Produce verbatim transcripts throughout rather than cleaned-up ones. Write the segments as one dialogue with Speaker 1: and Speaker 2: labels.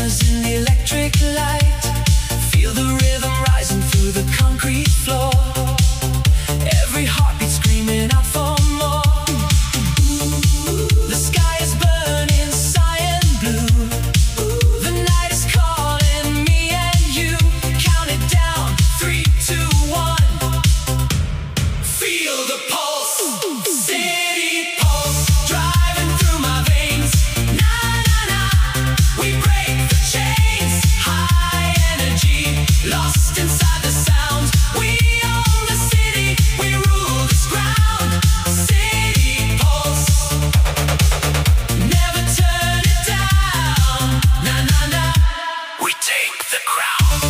Speaker 1: Tremors in the electric light. Feel the rhythm rising through the concrete floor. Every heartbeat screaming out for more. The sky is burning cyan blue. The night is calling me and you. Count it down, three, two, one. Feel the pulse, city pulse, driving through my veins. Na na na, we break the chains. High energy, lost inside the sound. We own the city, we rule this ground. City pulse, never turn it down. Na na na, we take the crown.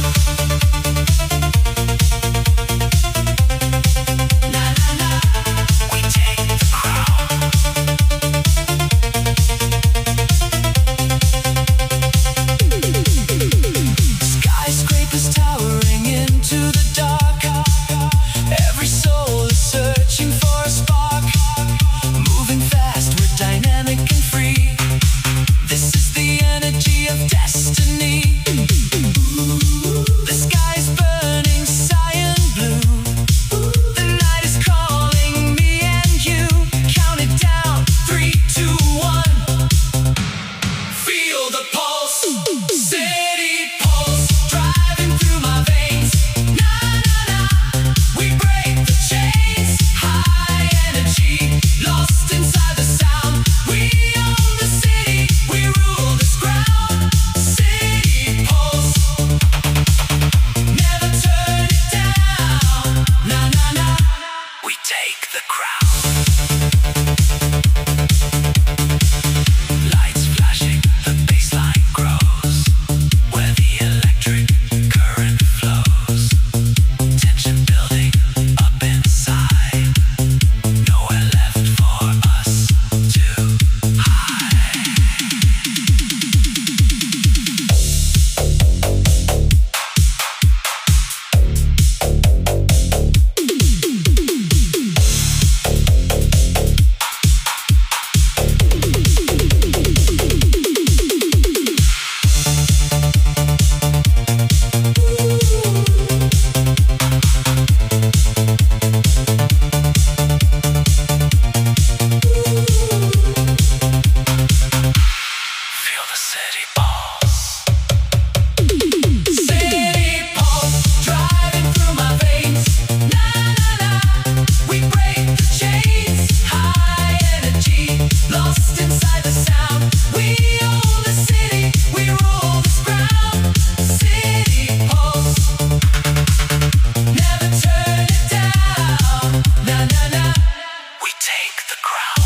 Speaker 1: Na na na, we take the crown. Skyscrapers towering into the dark. Every soul is searching for a spark. Moving fast, we're dynamic and free. This is the energy of destiny. The sky is burning cyan blue. The night is calling me and you. Count it down, three, two, one. Feel the pulse, city pulse, driving through my veins. Na na na, we break the chains. High energy, lost inside the sound. We own the city, we rule this ground. City pulse, never turn it down. Na na na, we take the crown. Lights flashing, the baseline grows. Where the electric current flows. Tension building up inside. Nowhere left for us to hide. Feel the city pulse. City pulse, driving through my veins. Na na na, we break the chains. High energy, lost inside the sound. We own the city, we rule this ground. City pulse, never turn it down. Na na na, we take the crown.